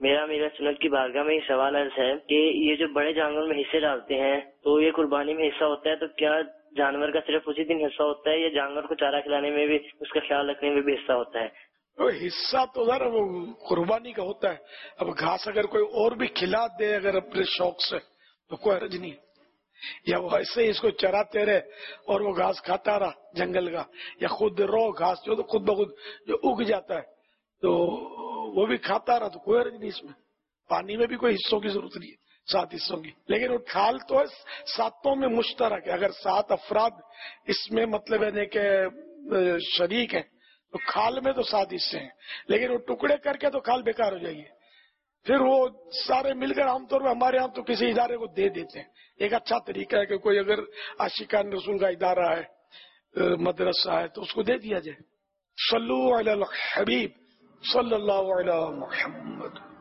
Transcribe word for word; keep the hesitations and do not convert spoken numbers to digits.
میرا میرا سنت کی بارگاہ میں یہ سوال عرض ہے کہ یہ جو بڑے جانور میں حصے ڈالتے ہیں تو یہ قربانی میں حصہ ہوتا ہے، تو کیا جانور کا صرف اسی دن حصہ ہوتا ہے یا جانور کو چارہ کھلانے میں بھی، اس کا خیال رکھنے میں بھی حصہ ہوتا ہے؟ حصہ تو ذرا وہ قربانی کا ہوتا ہے. اب گھاس اگر کوئی اور بھی کھلا دے اگر اپنے شوق سے تو کوئی حرج نہیں، یا وہ ایسے ہی اس کو چراتے رہے اور وہ گھاس کھاتا رہا جنگل کا، یا خود رو گھاس جو تو خود بخود جو اگ جاتا ہے تو وہ بھی کھاتا رہا تو کوئی حرج نہیں اس میں. پانی میں بھی کوئی حصوں کی ضرورت نہیں ہے، سات حصوں کی. لیکن وہ کھال تو ہے ساتوں میں مشترک ہے. اگر سات افراد اس میں مطلب ہے کہ شریک ہیں تو کھال میں تو سات حصے ہیں، لیکن وہ ٹکڑے کر کے تو کھال بیکار ہو جائے گی. پھر وہ سارے مل کر عام طور پہ ہمارے ہاں تو کسی ادارے کو دے دیتے ہیں. ایک اچھا طریقہ ہے کہ کوئی اگر عاشقان رسول کا ادارہ ہے، مدرسہ ہے، تو اس کو دے دیا جائے. صلو علی الحبیب صلی اللہ علیہ محمد.